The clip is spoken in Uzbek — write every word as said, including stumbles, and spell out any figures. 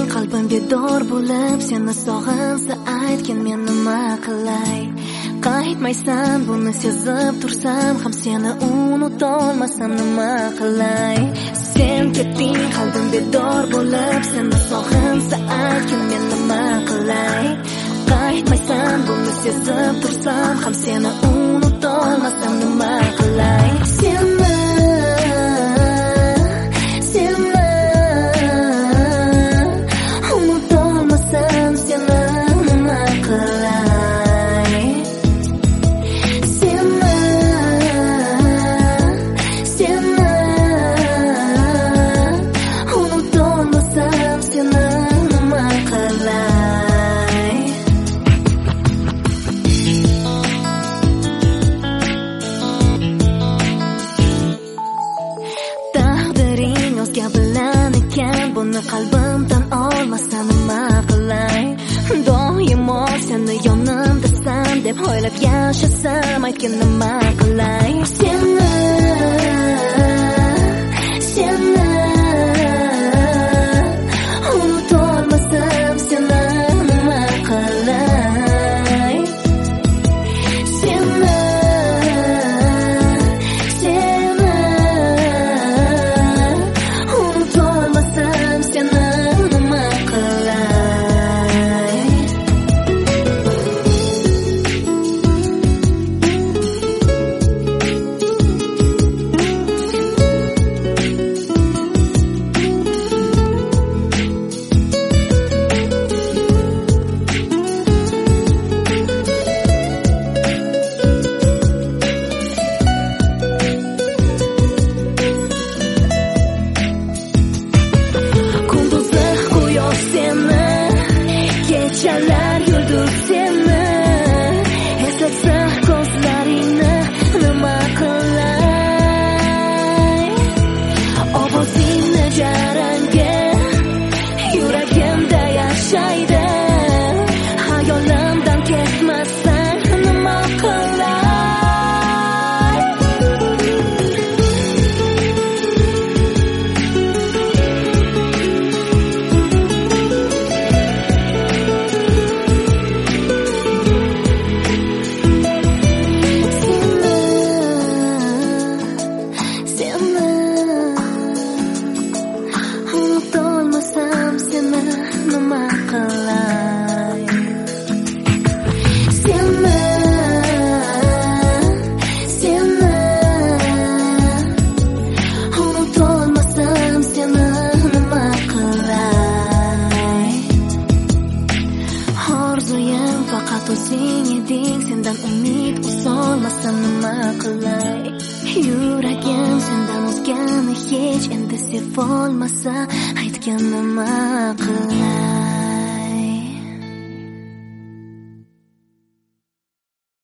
qalbim bedor bo'lib seni sog'insa aytgin men nima qilay. Qaytmaysan buni sezib tursam ham seni unutolmasam nima qilay. Sen ketding qalbim bedor bo'lib seni sog'insa aytgin men nima qilay. Qaytmaysan buni sezib tursam ham seni unutolmasam nima qilay. Seni buni qalbimdan olmasam nima qilay. Doimo seni yonimdasan deb o'ylab yashasam aytgin nima qilay. Seni seni unutolmasam seni nima qilay. Seni kechalar yulduz seni eslatsa ko'zlaringni nima qilay. Ovozingni jarangga yuragimda yashaydi. Hayolimdan ketmasang nima qilay. Orzuyim faqat o'zing eding, sendan umid uzolmasam nima qilay. Yuragim sendan o'zgani hech endi sevolmasa aytgin nima qilay.